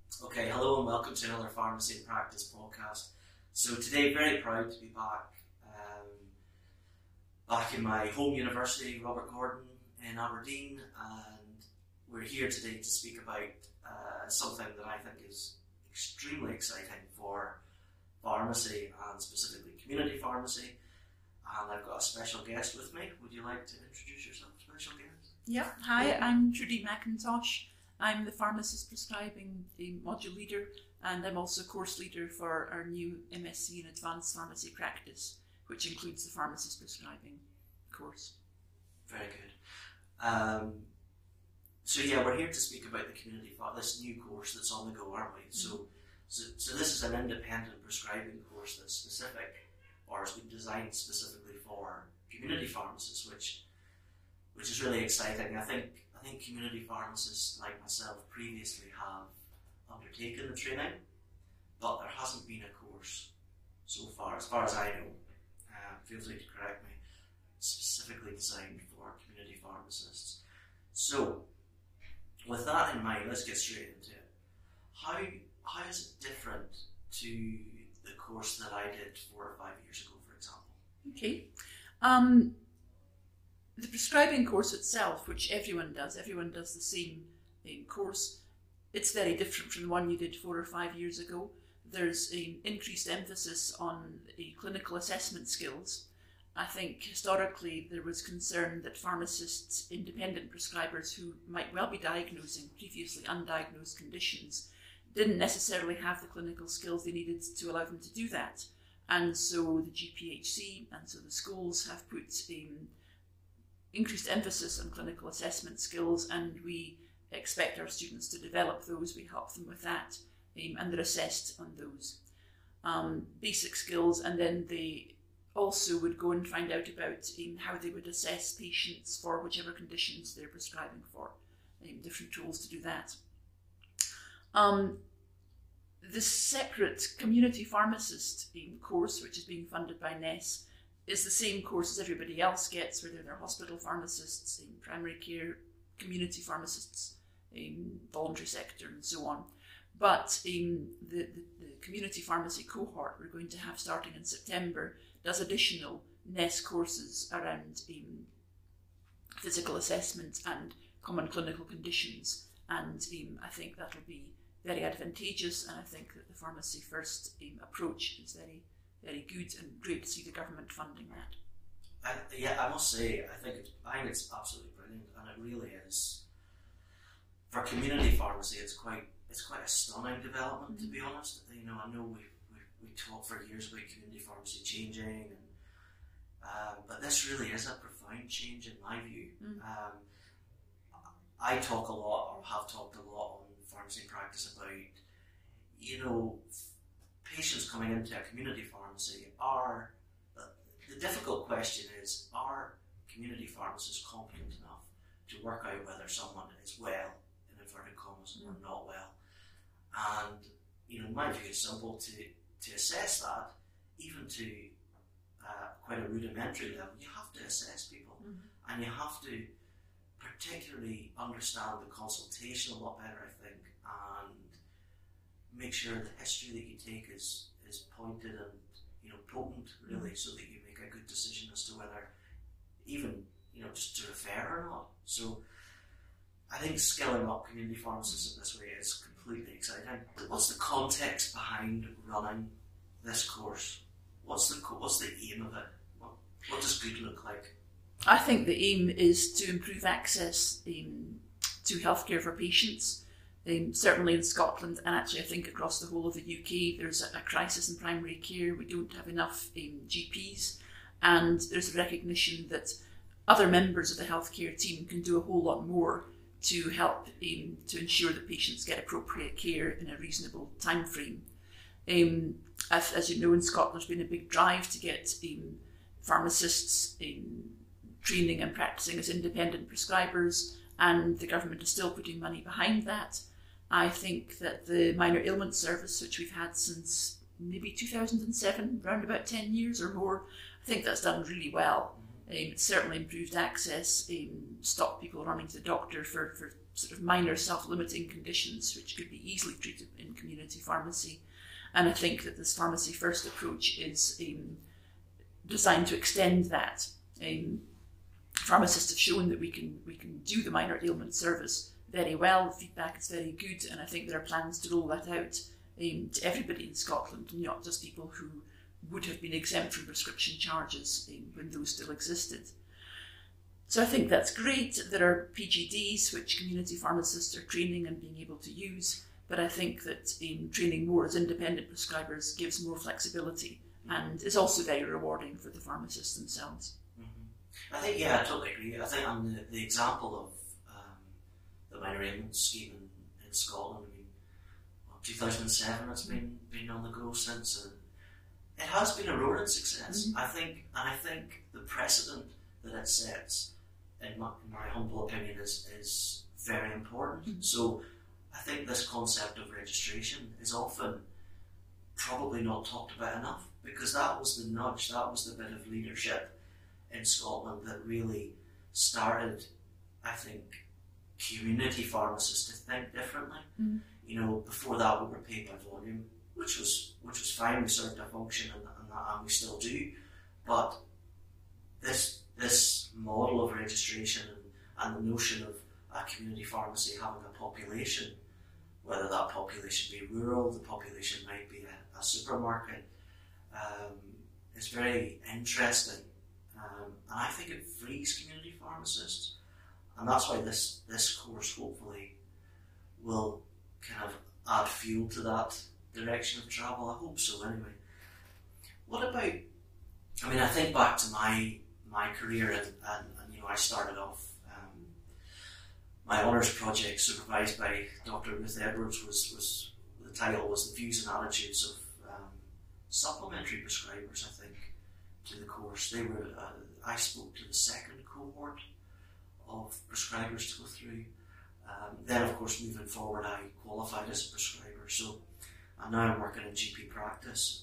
Okay, hello and welcome to another Pharmacy in Practice podcast. So today, very proud to be back in my home university, Robert Gordon in Aberdeen, and we're here today to speak about something that I think is extremely exciting for pharmacy and specifically community pharmacy. And I've got a special guest with me. Would you like to introduce yourself, special guest? Yeah, hi, I'm Trudy McIntosh. I'm the pharmacist prescribing module leader, and I'm also course leader for our new MSc in Advanced Pharmacy Practice, which includes the pharmacist prescribing course. Very good. So we're here to speak about the community this new course that's on the go, aren't we? So this is an independent prescribing course that's specific, or has been designed specifically for community pharmacists, which is really exciting. I think community pharmacists like myself previously have undertaken the training, but there hasn't been a course so far as I know, feel free to correct me, specifically designed for community pharmacists. So, with that in mind, let's get straight into it. How is it different to the course that I did 4 or 5 years ago, for example? Okay. The prescribing course itself, which everyone does the same course, it's very different from the one you did 4 or 5 years ago. There's an increased emphasis on clinical assessment skills. I think historically there was concern that pharmacists, independent prescribers who might well be diagnosing previously undiagnosed conditions, didn't necessarily have the clinical skills they needed to allow them to do that. And so the GPHC and so the schools have put increased emphasis on clinical assessment skills, and we expect our students to develop those. We help them with that, and they're assessed on those basic skills, and then they also would go and find out about how they would assess patients for whichever conditions they're prescribing for, different tools to do that. The separate community pharmacist course, which is being funded by NESS, is the same course as everybody else gets, whether they're hospital pharmacists, primary care, community pharmacists, voluntary sector, and so on. But the community pharmacy cohort we're going to have starting in September does additional NESS courses around physical assessment and common clinical conditions, and I think that'll be very advantageous, and I think that the Pharmacy First approach is very good, and great to see the government funding that. I must say, I think it's absolutely brilliant, and it really is. For community pharmacy, it's quite a stunning development, to be honest. I know we talked for years about community pharmacy changing, but this really is a profound change in my view. I talk a lot, or have talked a lot on pharmacy practice about, patients coming into a community pharmacy are, the difficult question is, are community pharmacists competent enough to work out whether someone is well, in inverted commas, or not well? And, my view is simple. To assess that, even to quite a rudimentary level, you have to assess people, and you have to particularly understand the consultation a lot better, I think, and make sure the history that you take is pointed and potent, really, so that you make a good decision as to whether even just to refer or not. So I think skilling up community pharmacists in this way is completely exciting. What's the context behind running this course? What's the aim of it? What does good look like? I think the aim is to improve access to healthcare for patients. Certainly in Scotland, and actually I think across the whole of the UK, there's a crisis in primary care. We don't have enough GPs, and there's a recognition that other members of the healthcare team can do a whole lot more to help to ensure that patients get appropriate care in a reasonable time frame. As you know, in Scotland there's been a big drive to get pharmacists training and practicing as independent prescribers, and the government is still putting money behind that. I think that the minor ailment service, which we've had since maybe 2007, around about 10 years or more, I think that's done really well. It's certainly improved access, stopped people running to the doctor for sort of minor self-limiting conditions which could be easily treated in pharmacy. And I think that this pharmacy first approach is designed to extend that. Pharmacists have shown that we can do the minor ailment service very well. Feedback is very good, and I think there are plans to roll that out to everybody in Scotland, not just people who would have been exempt from prescription charges when those still existed. So I think that's great. There are PGDs which community pharmacists are training and being able to use, but I think that training more as independent prescribers gives more flexibility and is also very rewarding for the pharmacists themselves. Mm-hmm. I think, yeah, I totally agree. I think on the example of the minor ailment scheme in Scotland, I mean, 2007 it's been on the go since, and it has been a roaring success. Mm-hmm. I think the precedent that it sets, in my humble opinion, is very important. Mm-hmm. So I think this concept of registration is often probably not talked about enough, because that was the nudge, that was the bit of leadership in Scotland that really started, I think, community pharmacists to think differently. Mm-hmm. You know, before that we were paid by volume, which was fine. We served a function, and we still do. But this model of registration and the notion of a community pharmacy having a population, whether that population be rural, the population might be a supermarket, is very interesting. And I think it frees community pharmacists, and that's why this course hopefully will kind of add fuel to that direction of travel. I hope so anyway. What about, I mean, I think back to my career, and you know, I started off, my honours project supervised by Dr. Ruth Edwards was the title was The Views and Attitudes of Supplementary Prescribers, I think, to the course. They were, I spoke to the second cohort of prescribers to go through. Then, of course, moving forward, I qualified as a prescriber. So, and now I'm working in GP practice.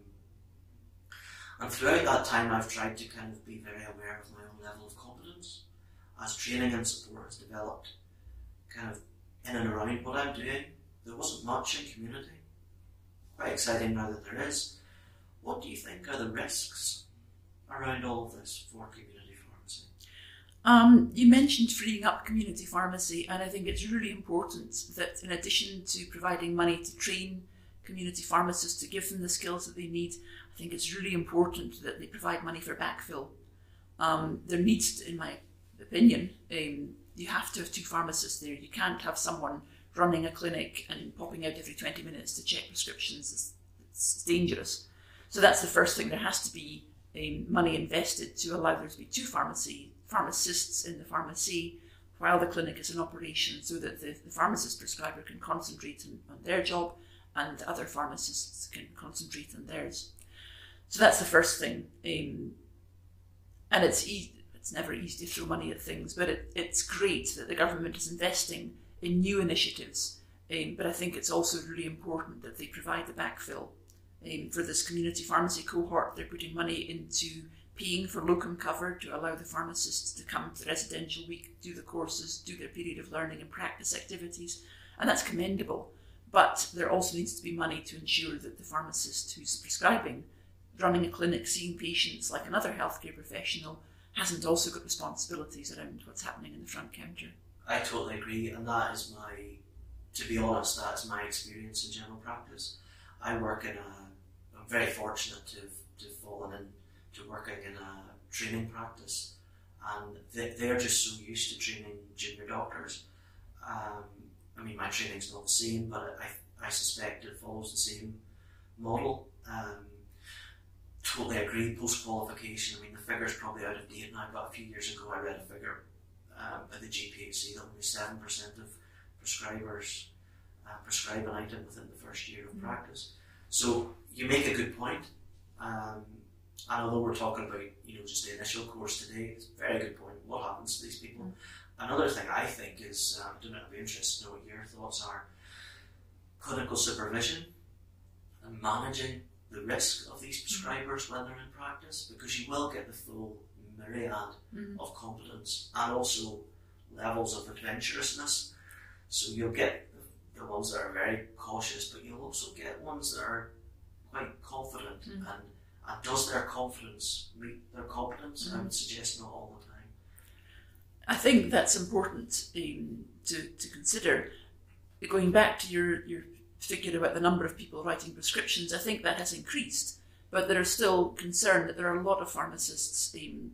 And throughout that time, I've tried to kind of be very aware of my own level of competence. As training and support has developed, kind of in and around what I'm doing, there wasn't much in community. Quite exciting now that there is. What do you think are the risks around all of this for community pharmacy? You mentioned freeing up community pharmacy, and I think it's really important that in addition to providing money to train community pharmacists to give them the skills that they need, I think it's really important that they provide money for backfill. There needs to, in my opinion, you have to have two pharmacists there. You can't have someone running a clinic and popping out every 20 minutes to check prescriptions. It's dangerous. So that's the first thing. There has to be money invested to allow there to be two pharmacists in the pharmacy while the clinic is in operation, so that the pharmacist prescriber can concentrate on their job and the other pharmacists can concentrate on theirs. So that's the first thing. And it's never easy to throw money at things, but it's great that the government is investing in new initiatives. But I think it's also really important that they provide the backfill. For this community pharmacy cohort, they're putting money into paying for locum cover to allow the pharmacists to come to the residential week, do the courses, do their period of learning and practice activities, and that's commendable. But there also needs to be money to ensure that the pharmacist who's prescribing, running a clinic, seeing patients like another healthcare professional, hasn't also got responsibilities around what's happening in the front counter. I totally agree, and that is to be honest, that is my experience in general practice. I'm very fortunate to have fallen into working in a training practice, and they're just so used to training junior doctors. I mean, my training's not the same, but I suspect it follows the same model. Totally agree, post-qualification, I mean, the figure's probably out of date now, but a few years ago I read a figure at the GPHC that only 7% of prescribers prescribe an item within the first year of practice. So you make a good point, and although we're talking about just the initial course today, it's a very good point. What happens to these people? Another thing I think is, I don't know, I'd be interested to know what your thoughts are, clinical supervision and managing the risk of these prescribers when they're in practice, because you will get the full myriad of competence and also levels of adventurousness. So you'll get the ones that are very cautious, but you'll also get ones that are quite confident, and does their confidence meet their competence? I would suggest not all the time. I think that's important to consider. Going back to your figure about the number of people writing prescriptions, I think that has increased, but there is still concern that there are a lot of pharmacists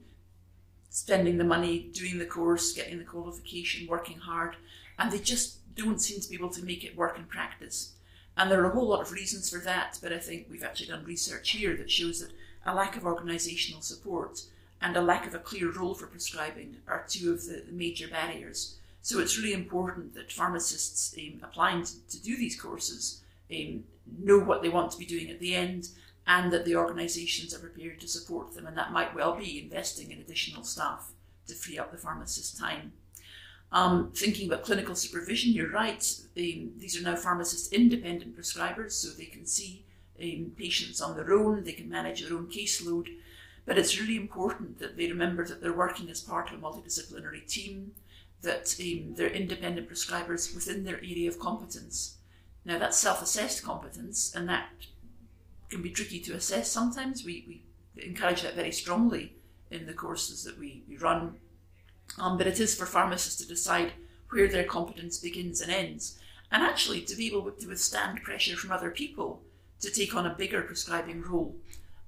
spending the money, doing the course, getting the qualification, working hard, and they just don't seem to be able to make it work in practice. And there are a whole lot of reasons for that, but I think we've actually done research here that shows that a lack of organisational support and a lack of a clear role for prescribing are two of the major barriers. So it's really important that pharmacists applying to do these courses know what they want to be doing at the end, and that the organisations are prepared to support them, and that might well be investing in additional staff to free up the pharmacist's time. Thinking about clinical supervision, you're right, these are now pharmacist independent prescribers, so they can see patients on their own, they can manage their own caseload, but it's really important that they remember that they're working as part of a multidisciplinary team, that they're independent prescribers within their area of competence. Now that's self-assessed competence, and that can be tricky to assess sometimes. We encourage that very strongly in the courses that we run, but it is for pharmacists to decide where their competence begins and ends, and actually to be able to withstand pressure from other people to take on a bigger prescribing role.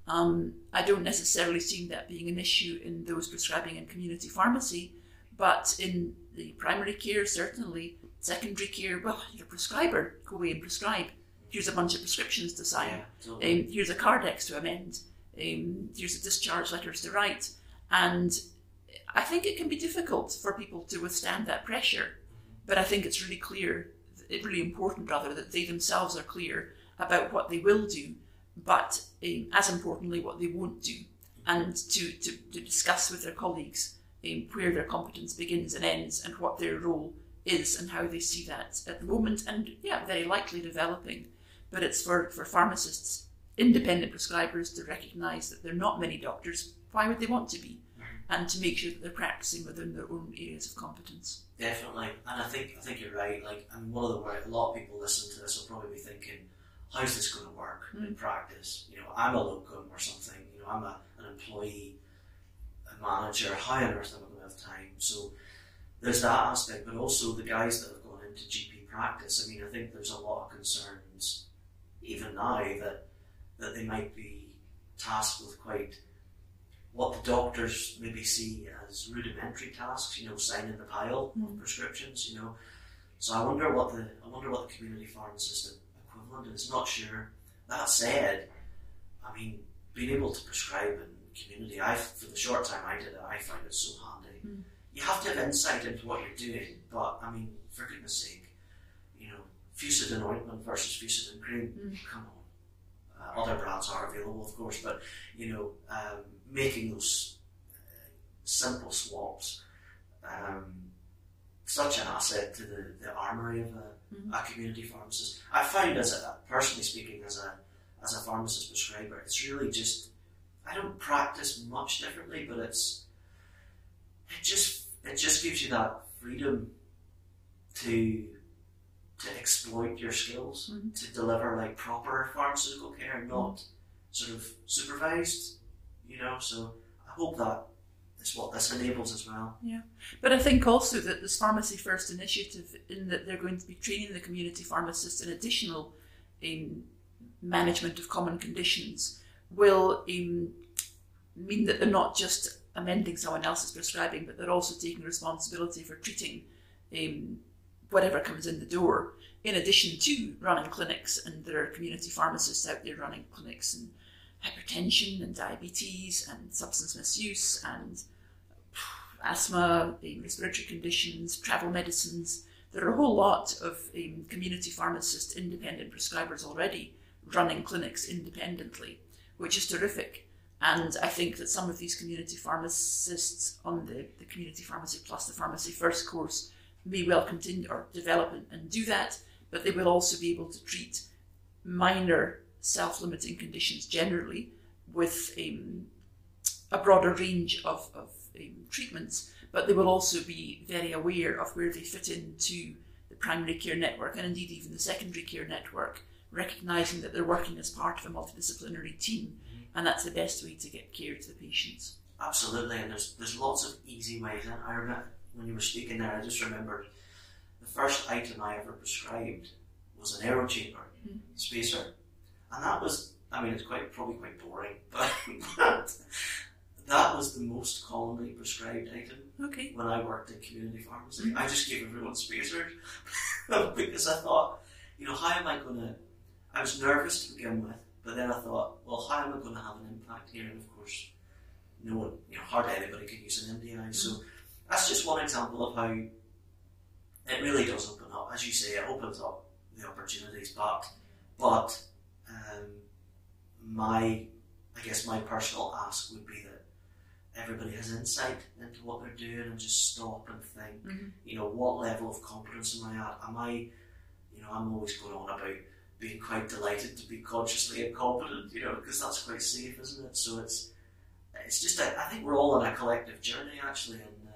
I don't necessarily see that being an issue in those prescribing in community pharmacy, but in the primary care, certainly, secondary care, well, you're a prescriber, go away and prescribe. Here's a bunch of prescriptions to sign. Yeah, totally. Here's a Cardex to amend. Here's a discharge letters to write. And I think it can be difficult for people to withstand that pressure, but I think it's really important that they themselves are clear about what they will do, but as importantly, what they won't do, and to discuss with their colleagues where their competence begins and ends, and what their role is, and how they see that at the moment, and very likely developing. But it's for pharmacists, independent prescribers, to recognise that there are not many doctors. Why would they want to be? And to make sure that they're practising within their own areas of competence. Definitely, and I think you're right. One of the words, a lot of people listening to this will probably be thinking, how's this going to work in practice? I'm a locum or something. I'm an employee, a manager. How on earth am I going to have time? So there's that aspect, but also the guys that have gone into GP practice. I think there's a lot of concerns even now that they might be tasked with what the doctors maybe see as rudimentary tasks. Signing the pile of prescriptions. So I wonder what the community pharmacist equivalent is. Not sure. That said, being able to prescribe in community, for the short time I did it, I found it so handy. You have to have insight into what you're doing, but for goodness sake, Fusidin ointment versus Fusidin cream, come on. Other brands are available, of course, but making those simple swaps, such an asset to the armoury of a community pharmacist. I find, personally speaking, as a pharmacist prescriber, it's really just, I don't practice much differently, but it just gives you that freedom to exploit your skills, to deliver proper pharmaceutical care, not sort of supervised, so I hope that is what this enables as well. Yeah, but I think also that this Pharmacy First initiative, in that they're going to be training the community pharmacists in additional management of common conditions, will mean that they're not just amending someone else's prescribing, but they're also taking responsibility for treating whatever comes in the door, in addition to running clinics. And there are community pharmacists out there running clinics in hypertension and diabetes and substance misuse and asthma, respiratory conditions, travel medicines. There are a whole lot of community pharmacist independent prescribers already running clinics independently, which is terrific. And I think that some of these community pharmacists on the Community Pharmacy Plus, the Pharmacy First course, may well continue or develop and do that, but they will also be able to treat minor self-limiting conditions generally with a broader range of treatments, but they will also be very aware of where they fit into the primary care network, and indeed even the secondary care network, recognising that they're working as part of a multidisciplinary team, and that's the best way to get care to the patients. Absolutely, and there's lots of easy ways. And I remember when you were speaking there, I just remembered the first item I ever prescribed was an aerochamber spacer, and that was, I mean, it's probably quite boring, but that was the most commonly prescribed item when I worked in community pharmacy. I just gave everyone spacers because I thought, how am I going to, I was nervous to begin with, but then I thought, well, how am I going to have an impact here? And of course, no one, hardly anybody can use an MDI. So that's just one example of how it really does open up. As you say, it opens up the opportunities, but my personal ask would be that everybody has insight into what they're doing and just stop and think, what level of competence am I at? I'm always going on about being quite delighted to be consciously incompetent, because that's quite safe, isn't it? So it's just, I think we're all on a collective journey, actually, and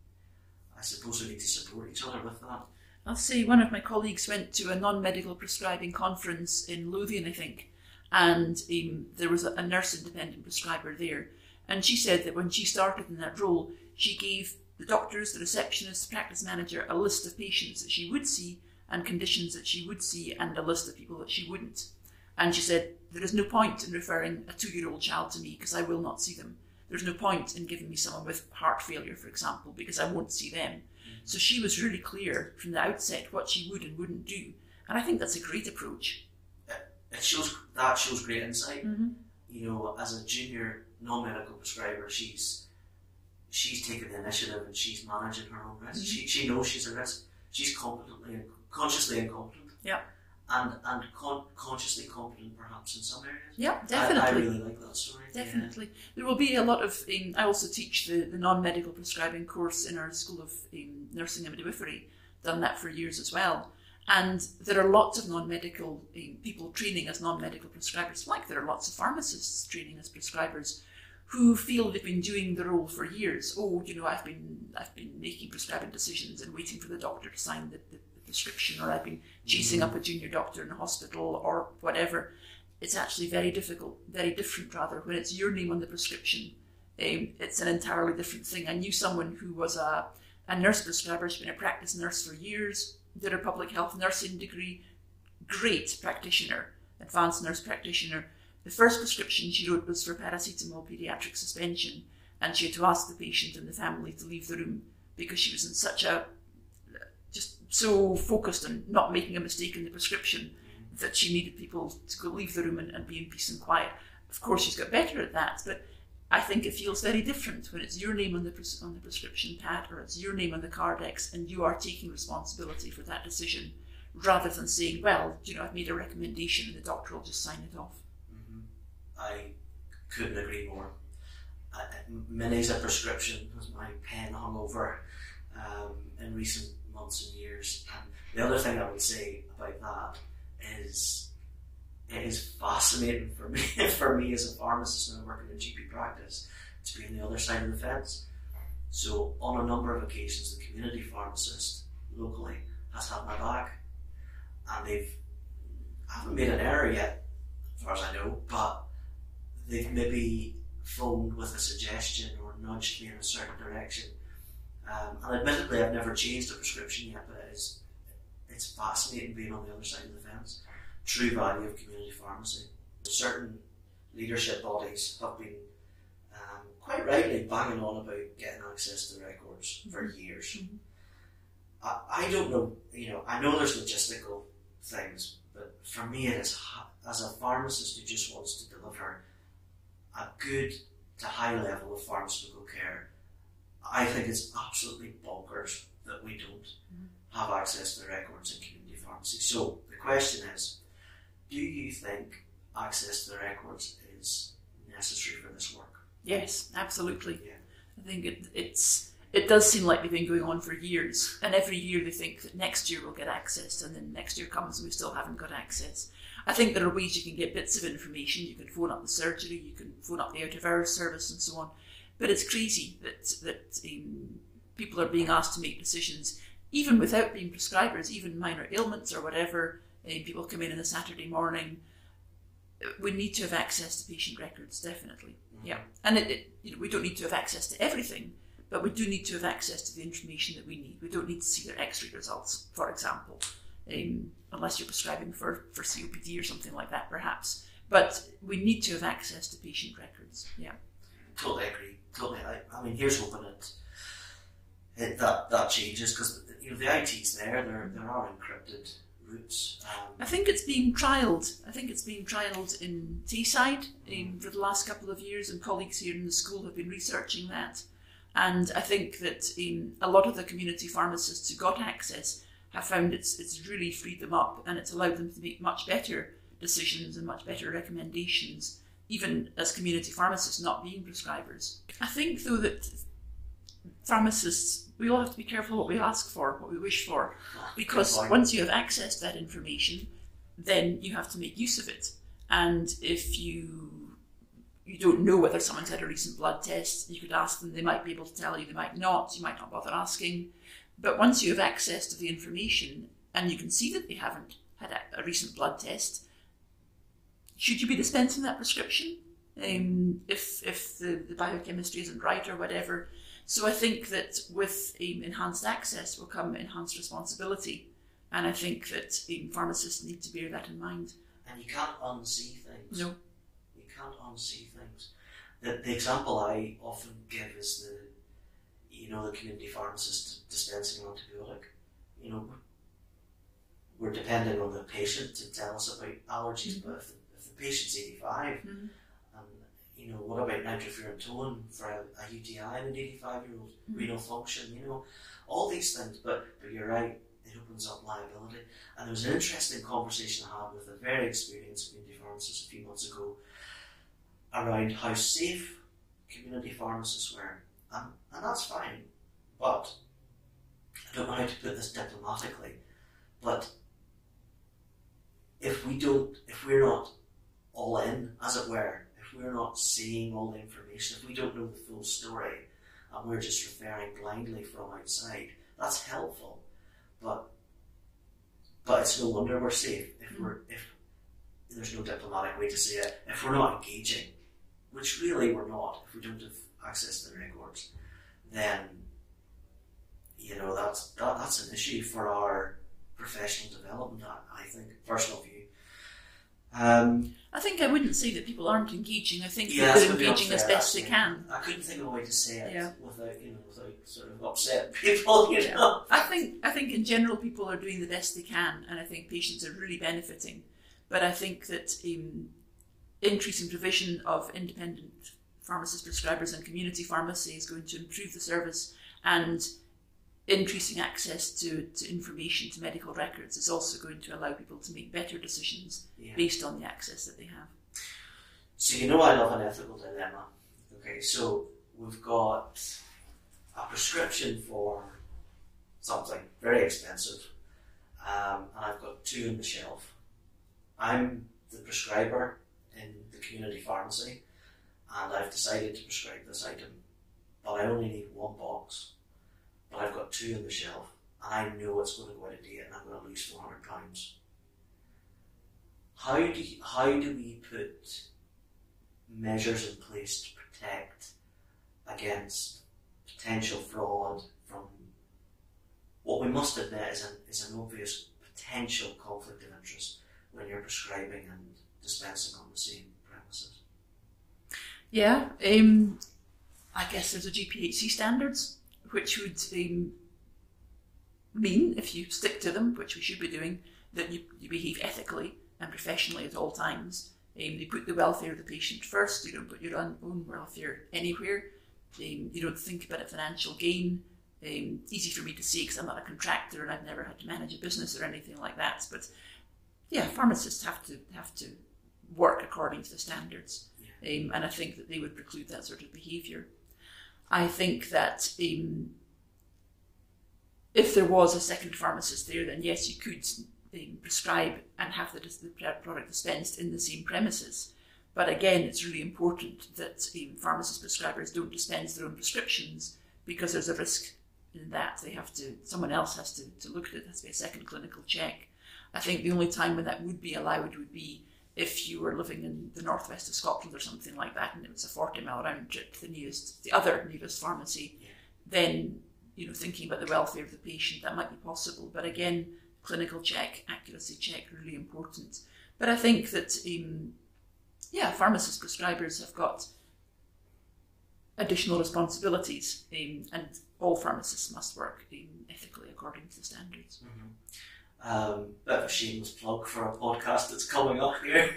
I suppose we need to support each other with that. I'll say one of my colleagues went to a non-medical prescribing conference in Lothian, I think, and there was a nurse-independent prescriber there, and she said that when she started in that role, she gave the doctors, the receptionist, the practice manager a list of patients that she would see and conditions that she would see and a list of people that she wouldn't. And she said, there is no point in referring a 2-year-old child to me because I will not see them. There's no point in giving me someone with heart failure, for example, because I won't see them. So she was really clear from the outset what she would and wouldn't do. And I think that's a great approach. That shows great insight. As a junior non-medical prescriber, she's taken the initiative and she's managing her own risk. She knows she's a risk. She's consciously incompetent. Yeah. And consciously competent, perhaps, in some areas. Yeah, definitely. I really like that story. Definitely. Yeah. There will be a lot of, I also teach the non-medical prescribing course in our School of Nursing and Midwifery, done that for years as well. And there are lots of non-medical people training as non-medical prescribers, like there are lots of pharmacists training as prescribers who feel they've been doing the role for years. I've been making prescribing decisions and waiting for the doctor to sign the prescription, or I've been chasing up a junior doctor in a hospital or whatever. It's actually very difficult, very different rather, when it's your name on the prescription. It's an entirely different thing. I knew someone who was a nurse prescriber. She's been a practice nurse for years, did her public health nursing degree, great practitioner, advanced nurse practitioner. The first prescription she wrote was for paracetamol pediatric suspension, and she had to ask the patient and the family to leave the room because she was in just so focused on not making a mistake in the prescription that she needed people to go leave the room and be in peace and quiet. Of course, she's got better at that, but I think it feels very different when it's your name on the prescription pad or it's your name on the Cardex and you are taking responsibility for that decision, rather than saying, well, I've made a recommendation and the doctor will just sign it off. I couldn't agree more. Many's a prescription as my pen hung over in recent months and years. And the other thing I would say about that is it is fascinating for me as a pharmacist and working in GP practice to be on the other side of the fence. So on a number of occasions, the community pharmacist locally has had my back, and I haven't made an error yet, as far as I know, but they've maybe phoned with a suggestion or nudged me in a certain direction. And admittedly, I've never changed a prescription yet, but it's fascinating being on the other side of the fence. True value of community pharmacy. Certain leadership bodies have been quite rightly banging on about getting access to records for years. I don't know, I know there's logistical things, but for me it is, as a pharmacist who just wants to deliver a good to high level of pharmaceutical care, I think it's absolutely bonkers that we don't have access to records in community pharmacy. So the question is, do you think access to the records is necessary for this work? Yes, absolutely. Yeah. I think it does seem like they've been going on for years, and every year they think that next year we'll get access, and then next year comes and we still haven't got access. I think there are ways you can get bits of information. You can phone up the surgery, you can phone up the out-of-hours service and so on. But it's crazy that people are being asked to make decisions, even without being prescribers, even minor ailments or whatever. people come in on a Saturday morning. We need to have access to patient records, definitely. Yeah, and we don't need to have access to everything, but we do need to have access to the information that we need. We don't need to see their X-ray results, for example, unless you're prescribing for COPD or something like that, perhaps. But we need to have access to patient records. Yeah, totally agree. Totally. I mean, here's hoping that changes, because the IT's there. There are encrypted routes. I think it's being trialled. In Tayside for the last couple of years, and colleagues here in the school have been researching that. And I think that a lot of the community pharmacists who got access have found it's really freed them up, and it's allowed them to make much better decisions and much better recommendations, even as community pharmacists not being prescribers. I think, though, that pharmacists, we all have to be careful what we ask for, what we wish for, because once you have access to that information, then you have to make use of it. And if you don't know whether someone's had a recent blood test, you could ask them. They might be able to tell you, they might not. You might not bother asking. But once you have access to the information and you can see that they haven't had a recent blood test, should you be dispensing that prescription if the biochemistry isn't right or whatever? So I think that with enhanced access will come enhanced responsibility, and I think that pharmacists need to bear that in mind. And you can't unsee things. No. You can't unsee things. The example I often give is the community pharmacist dispensing an antibiotic. We're depending on the patient to tell us about allergies, but if the patient's 85, and what about nitrofurantoin for a UTI in an 85-year-old, renal function, all these things. But you're right, it opens up liability. And there was an interesting conversation I had with a very experienced community pharmacist a few months ago around how safe community pharmacists were. And that's fine, but I don't know how to put this diplomatically, but if we're not all in, as it were, if we're not seeing all the information, if we don't know the full story, and we're just referring blindly from outside, that's helpful, but it's no wonder we're safe if there's no diplomatic way to say it, if we're not engaging, which really we're not, if we don't have access to the records, then that's an issue for our professional development, I think, personal view. I think I wouldn't say that people aren't engaging. I think they're engaging as best they can. I couldn't think of a way to say it without sort of upset people. I think in general people are doing the best they can, and I think patients are really benefiting. But I think that increasing provision of independent pharmacist prescribers and community pharmacy is going to improve the service, and increasing access to information, to medical records, is also going to allow people to make better decisions based on the access that they have. So I love an ethical dilemma. Okay, so we've got a prescription for something very expensive, and I've got two on the shelf. I'm the prescriber in the community pharmacy, and I've decided to prescribe this item, but I only need one box. But I've got two on the shelf, and I know it's going to go out of date, and I'm going to lose £400. How do we put measures in place to protect against potential fraud from what we must admit is an obvious potential conflict of interest when you're prescribing and dispensing on the same premises? Yeah, I guess there's a GPHC standards, which would mean, if you stick to them, which we should be doing, that you behave ethically and professionally at all times. You put the welfare of the patient first. You don't put your own welfare anywhere. You don't think about a financial gain. Easy for me to say because I'm not a contractor and I've never had to manage a business or anything like that. But yeah, pharmacists have to work according to the standards, and I think that they would preclude that sort of behaviour. I think that if there was a second pharmacist there, then yes, you could prescribe and have the product dispensed in the same premises. But again, it's really important that pharmacist prescribers don't dispense their own prescriptions, because there's a risk in that someone else has to look at it. There has to be a second clinical check. I think the only time when that would be allowed would be if you were living in the northwest of Scotland or something like that, and it was a 40-mile round trip to the other nearest pharmacy. Yeah. Then, thinking about the welfare of the patient, that might be possible. But again, clinical check, accuracy check, really important. But I think that, pharmacist prescribers have got additional responsibilities, and all pharmacists must work ethically according to the standards. Bit of a shameless plug for a podcast that's coming up here.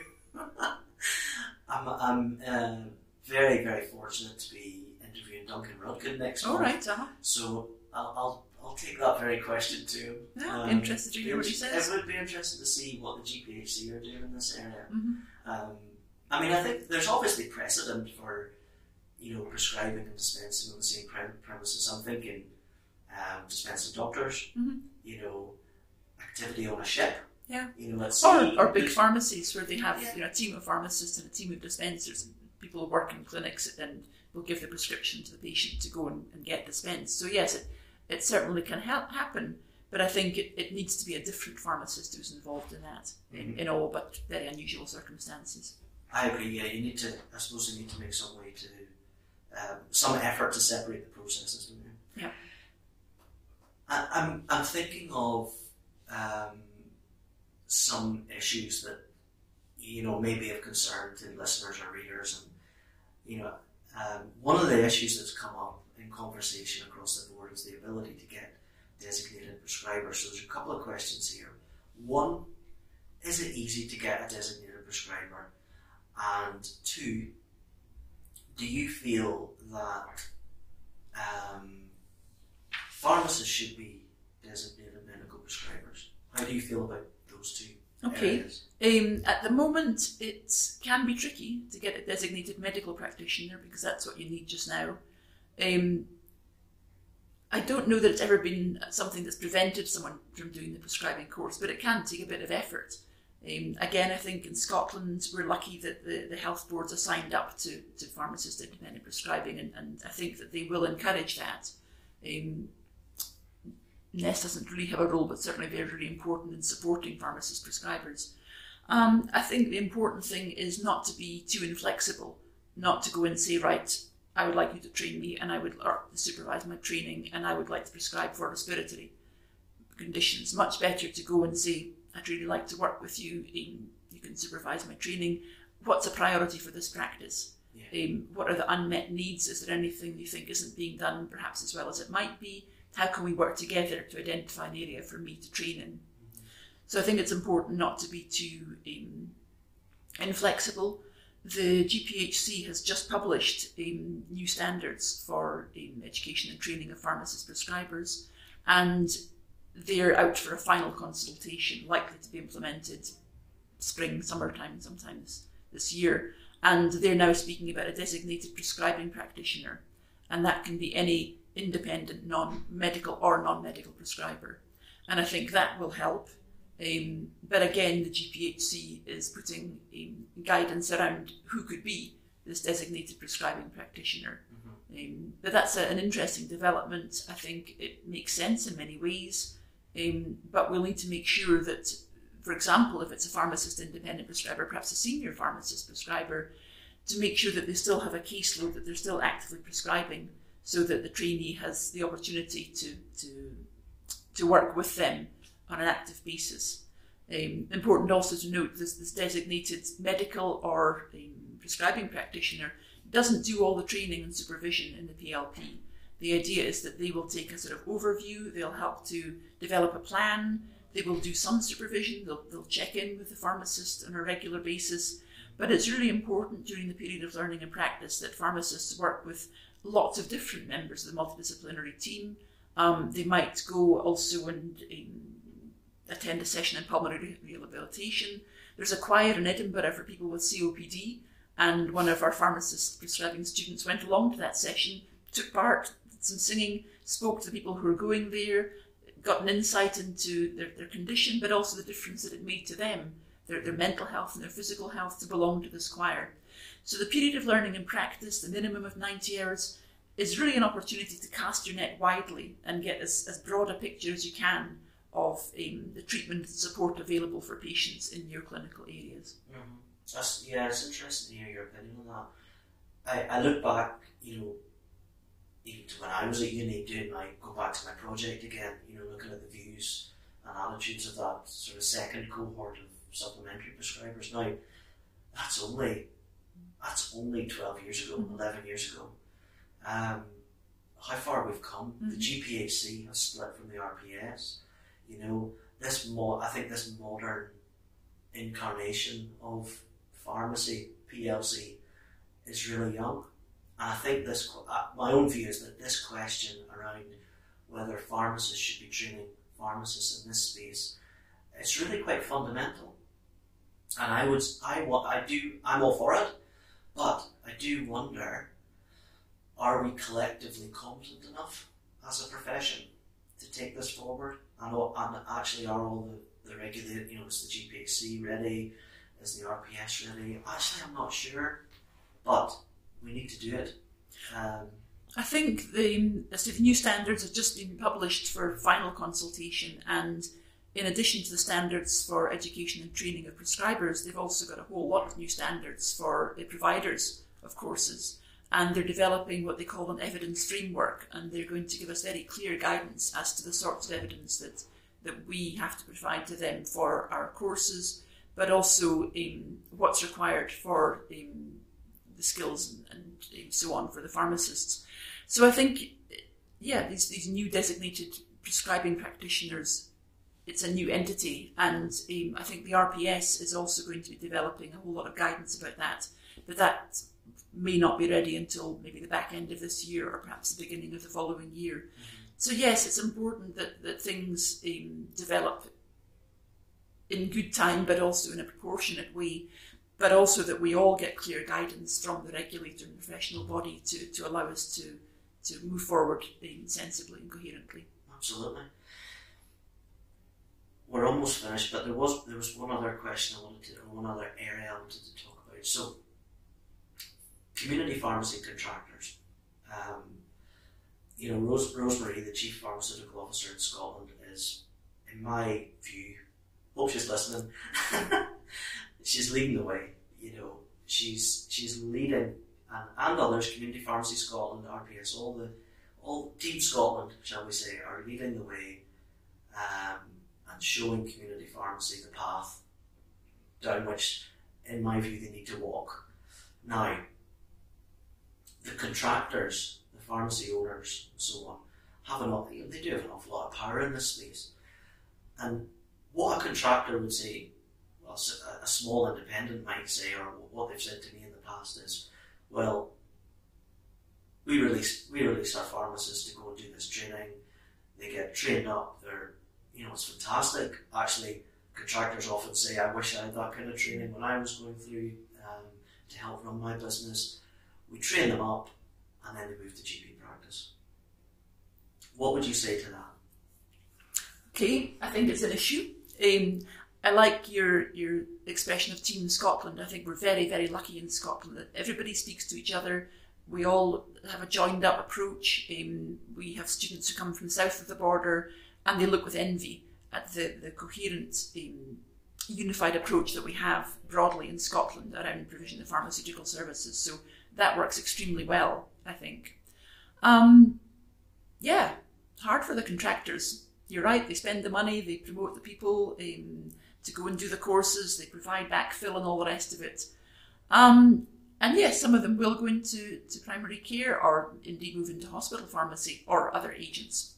I'm very, very fortunate to be interviewing Duncan Rudkin next month. All right, So I'll take that very question to him. Yeah, interested to hear what he says. It would be interesting to see what the GPHC are doing in this area. I think there's obviously precedent for prescribing and dispensing on the same premises. I'm thinking dispensing doctors, activity on a ship. Yeah. Let's see. Or big pharmacies where they have a team of pharmacists and a team of dispensers, and people who work in clinics and will give the prescription to the patient to go and get dispensed. So yes, it certainly can happen, but I think it needs to be a different pharmacist who's involved in that in all but very unusual circumstances. I agree. Yeah, I suppose you need to make some way to some effort to separate the processes. Yeah. I'm thinking of some issues that may be of concern to listeners or readers, and one of the issues that's come up in conversation across the board is the ability to get designated prescribers. So there's a couple of questions here. One, is it easy to get a designated prescriber? And two, do you feel that pharmacists should be designated medical prescribers? How do you feel about those two areas? At the moment, it can be tricky to get a designated medical practitioner because that's what you need just now. I don't know that it's ever been something that's prevented someone from doing the prescribing course, but it can take a bit of effort. Again, I think in Scotland we're lucky that the health boards are signed up to pharmacist independent prescribing, and I think that they will encourage that. NEST doesn't really have a role, but certainly they're really important in supporting pharmacist prescribers. I think the important thing is not to be too inflexible, not to go and say, right, I would like you to train me and or supervise my training, and I would like to prescribe for respiratory conditions. Much better to go and say, I'd really like to work with you. You can supervise my training. What's a priority for this practice? Yeah. What are the unmet needs? Is there anything you think isn't being done perhaps as well as it might be? How can we work together to identify an area for me to train in? So I think it's important not to be too inflexible. The GPHC has just published new standards for education and training of pharmacist prescribers, and they're out for a final consultation, likely to be implemented spring, summertime, sometimes this year. And they're now speaking about a designated prescribing practitioner, and that can be any independent non-medical or non-medical prescriber. And I think that will help. But again, the GPHC is putting guidance around who could be this designated prescribing practitioner. But that's an interesting development. I think it makes sense in many ways. But we'll need to make sure that, for example, if it's a pharmacist independent prescriber, perhaps a senior pharmacist prescriber, to make sure that they still have a caseload, that they're still actively prescribing, so that the trainee has the opportunity to work with them on an active basis. Important also to note this designated medical or prescribing practitioner doesn't do all the training and supervision in the PLP. The idea is that they will take a sort of overview, they'll help to develop a plan, they will do some supervision, they'll check in with the pharmacist on a regular basis, but it's really important during the period of learning and practice that pharmacists work with lots of different members of the multidisciplinary team. They might go also and attend a session in pulmonary rehabilitation. There's a choir in Edinburgh for people with COPD, and one of our pharmacist prescribing students went along to that session, took part, did some singing, spoke to the people who were going there, got an insight into their condition, but also the difference that it made to them, their mental health and their physical health, to belong to this choir. So the period of learning and practice, the minimum of 90 hours, is really an opportunity to cast your net widely and get as broad a picture as you can of the treatment and support available for patients in your clinical areas. Mm-hmm. It's interesting to hear your opinion on that. I look back, even to when I was at uni go back to my project again, looking at the views and attitudes of that sort of second cohort of supplementary prescribers. Now, that's only 12 years ago, 11 years ago. How far we've come. The GPHC has split from the RPS. I think this modern incarnation of pharmacy, PLC, is really young. And I think my own view is that this question around whether pharmacists should be training pharmacists in this space, it's really quite fundamental. And I'm all for it, but I do wonder, are we collectively competent enough as a profession to take this forward? And actually, are all the regulated, is the GPHC ready? Is the RPS ready? Actually, I'm not sure, but we need to do it. I think the new standards have just been published for final consultation, and in addition to the standards for education and training of prescribers, they've also got a whole lot of new standards for the providers of courses. And they're developing what they call an evidence framework, and they're going to give us very clear guidance as to the sorts of evidence that we have to provide to them for our courses, but also what's required for the skills and so on for the pharmacists. So I think, these new designated prescribing practitioners, it's a new entity, and I think the RPS is also going to be developing a whole lot of guidance about that, but that may not be ready until maybe the back end of this year or perhaps the beginning of the following year. Mm-hmm. So yes, it's important that things develop in good time, but also in a proportionate way, but also that we all get clear guidance from the regulator and professional body to allow us to move forward sensibly and coherently. Absolutely. We're almost finished, but there was one other question one other area I wanted to talk about. So, community pharmacy contractors. Rosemary, the Chief Pharmaceutical Officer in Scotland, is, in my view, hope she's listening, she's leading the way. She's leading, and others, Community Pharmacy Scotland, RPS, all Team Scotland, shall we say, are leading the way and showing community pharmacy the path down which, in my view, they need to walk. Now, the contractors, the pharmacy owners, and so on, they do have an awful lot of power in this space. And what a contractor would say, well, a small independent might say, or what they've said to me in the past is, well, we release our pharmacists to go and do this training. They get trained up. It's fantastic. Actually, contractors often say, I wish I had that kind of training when I was going through to help run my business. We train them up, and then they move to GP practice. What would you say to that? Okay, I think it's an issue. I like your expression of Team Scotland. I think we're very, very lucky in Scotland that everybody speaks to each other. We all have a joined up approach. We have students who come from south of the border, and they look with envy at the coherent, unified approach that we have broadly in Scotland around provision of pharmaceutical services. So that works extremely well, I think. Hard for the contractors. You're right, they spend the money, they promote the people to go and do the courses, they provide backfill and all the rest of it. And yes, some of them will go into primary care or indeed move into hospital pharmacy or other agencies.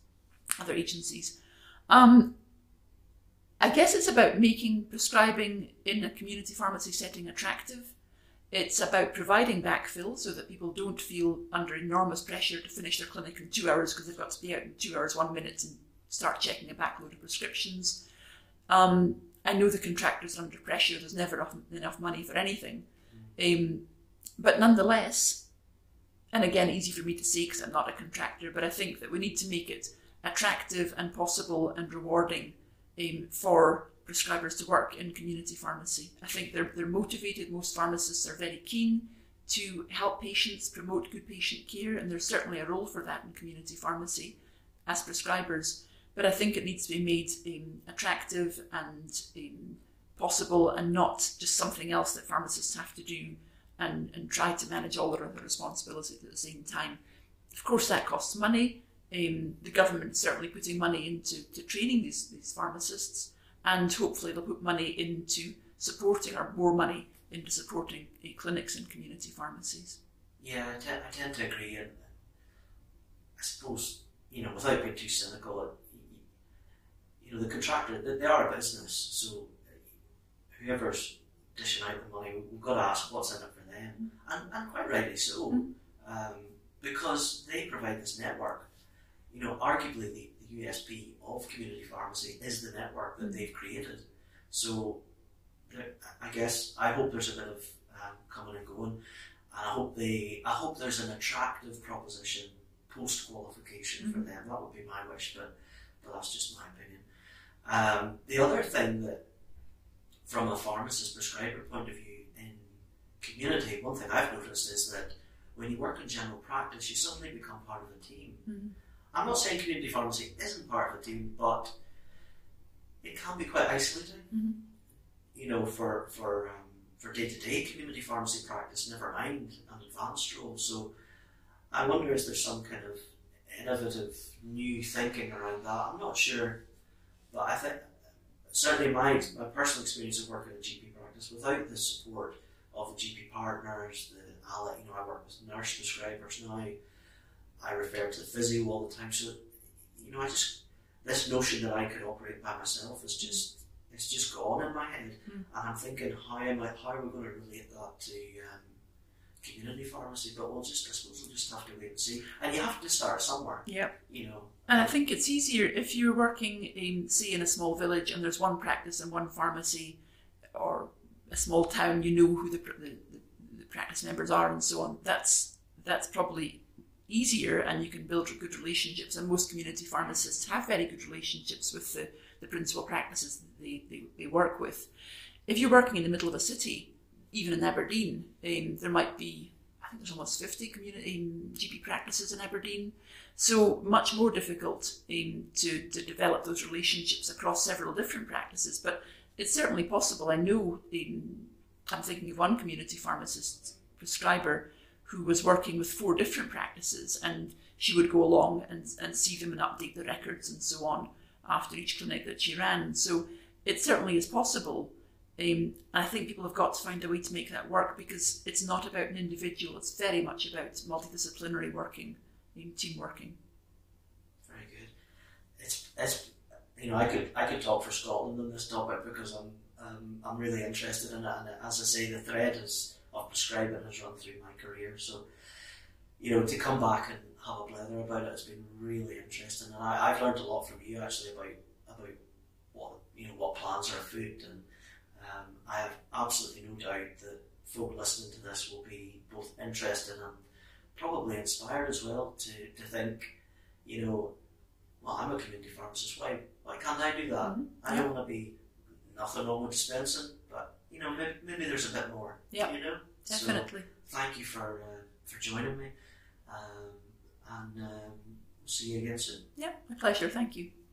I guess it's about making prescribing in a community pharmacy setting attractive. It's about providing backfill so that people don't feel under enormous pressure to finish their clinic in 2 hours because they've got to be out in 2 hours, 1 minute and start checking a backload of prescriptions. I know the contractors are under pressure. There's never enough money for anything. But nonetheless, and again, easy for me to say because I'm not a contractor, but I think that we need to make it attractive and possible and rewarding for prescribers to work in community pharmacy. I think they're motivated. Most pharmacists are very keen to help patients, promote good patient care, and there's certainly a role for that in community pharmacy as prescribers. but I think it needs to be made attractive and possible, and not just something else that pharmacists have to do and try to manage all their other responsibilities at the same time. Of course, that costs money. The government is certainly putting money into training these pharmacists, and hopefully they'll put money into supporting, or more money into supporting clinics and community pharmacies. Yeah, I tend to agree, and I suppose, without being too cynical, the contractor, they are a business, so whoever's dishing out the money, we've got to ask what's in it for them, and quite rightly so, because they provide this network. Arguably the USP of community pharmacy is the network that they've created. So I hope there's a bit of coming and going, and I hope there's an attractive proposition post qualification for them. That would be my wish, but that's just my opinion. The other thing that, from a pharmacist prescriber point of view in community, one thing I've noticed is that when you work in general practice, you suddenly become part of a team. I'm not saying community pharmacy isn't part of a team, but it can be quite isolating. For day-to-day community pharmacy practice, never mind an advanced role. So I wonder, is there some kind of innovative new thinking around that? I'm not sure, but I think certainly my personal experience of working in GP practice, without the support of the GP partners, I work with nurse prescribers now. I refer to the physio all the time. So, this notion that I could operate by myself is just gone in my head. And I'm thinking, how are we going to relate that to community pharmacy? But I suppose we'll just have to wait and see. And you have to start somewhere. Yep. And I think it's easier if you're working say in a small village and there's one practice and one pharmacy, or a small town, who the practice members are and so on. That's probably easier, and you can build good relationships, and most community pharmacists have very good relationships with the principal practices they work with. If you're working in the middle of a city, even in Aberdeen, there might be, I think there's almost 50 community GP practices in Aberdeen, so much more difficult to develop those relationships across several different practices, but it's certainly possible. I know, I'm thinking of one community pharmacist prescriber who was working with 4 different practices, and she would go along and see them and update the records and so on after each clinic that she ran. So it certainly is possible. I think people have got to find a way to make that work, because it's not about an individual, it's very much about multidisciplinary working, team working. Very good. It's I could talk for Scotland on this topic, because I'm really interested in it, and as I say, the thread of prescribing has run through my career. So, to come back and have a blather about it has been really interesting, and I've learned a lot from you actually about what plans are afoot, and I have absolutely no doubt that folk listening to this will be both interested and probably inspired as well to think, well, I'm a community pharmacist, why can't I do that? I don't want to be nothing wrong with dispensing, but maybe there's a bit more. Yeah, definitely. So, thank you for joining me, and we'll see you again soon. Yeah, my pleasure. Thank you.